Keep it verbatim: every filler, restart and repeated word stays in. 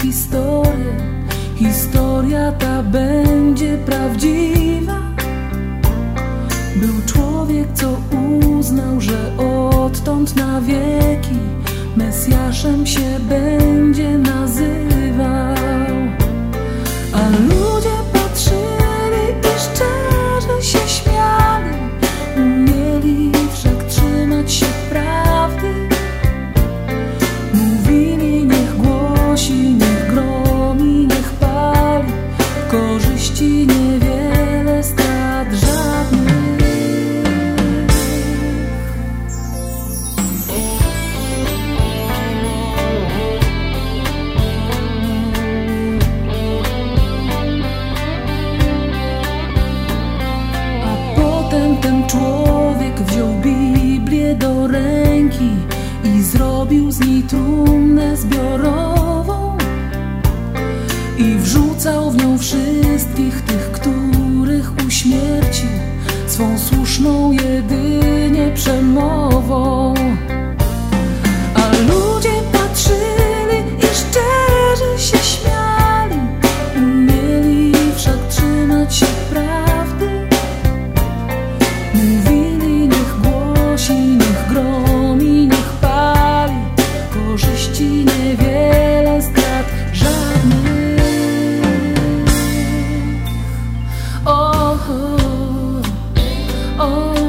historię. Historia ta będzie prawdziwa. Był człowiek, co uznał, że odtąd na wieki Mesjaszem się będzie nazywał. A ludzie patrzyli i szczerze się śmiali, umieli wszak trzymać się prawdy. Mówili, niech głosi, niech gromi, niech pali, korzyści niewiele, strat żadnych. Ten człowiek wziął Biblię do ręki i zrobił z niej trumnę zbiorową i wrzucał w nią wszystkich tych, których uśmiercił swą słuszną jedynie przemową. A ludzie patrzyli i szczerze się śmiali, umieli wszak trzymać się prawdy. Mówili, niech głosi, niech gromi, niech pali, korzyści niewiele, strat żadnych. O, o, o.